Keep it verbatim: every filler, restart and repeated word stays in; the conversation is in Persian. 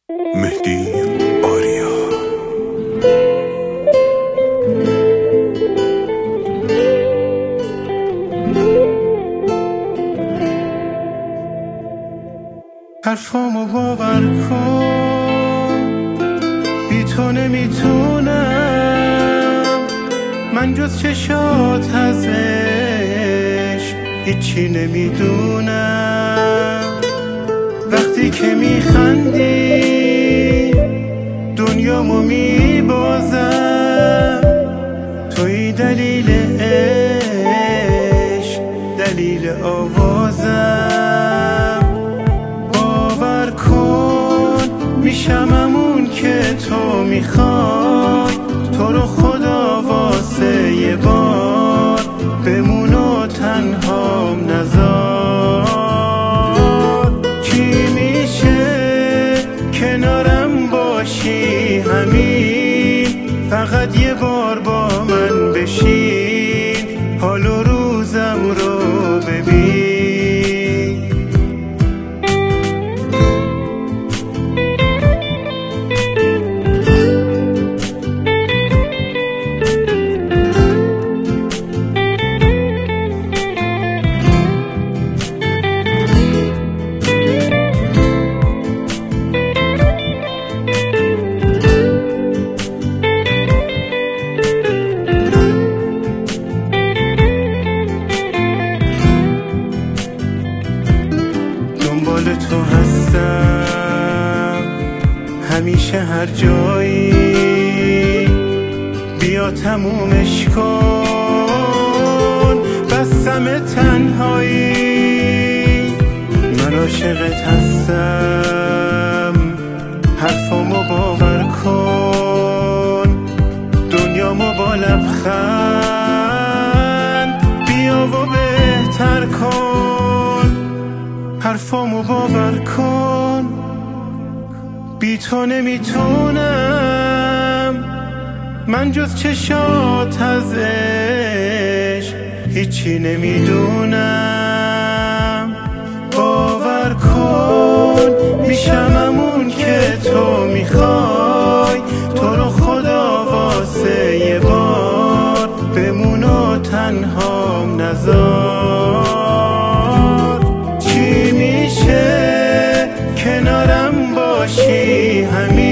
مهدی آریا. حرفامو باور کن، بی تو نمیتونم، من جز چشات ازش هیچی نمیدونم. وقتی که میخندی دنیامو میبازم، توی دلیل عشق، دلیل آوازم. باور کن میشم همون که تو میخوای، تو رو خدا واسه یه بار بمون و تنهام نذار. کی میشه کنارم باشی همین، فقط یه بار با من بشین، حال و روزم رو ببین. دنبال تو هستم همیشه هر جایی، بیا تمومش کن، بستم تنهایی. من عاشقت هستم، حرفامو باور کن، دنیامو با لبخند بیا و بهتر کن. حرفامو باور کن، بی تو نمیتونم، من جز چشات ازش هیچی نمیدونم. باور کن میشم همون که تو میخوای، تو رو خدا واسه یه بار بمون و تنهام نذار. چی میشه کنارم باشی همین،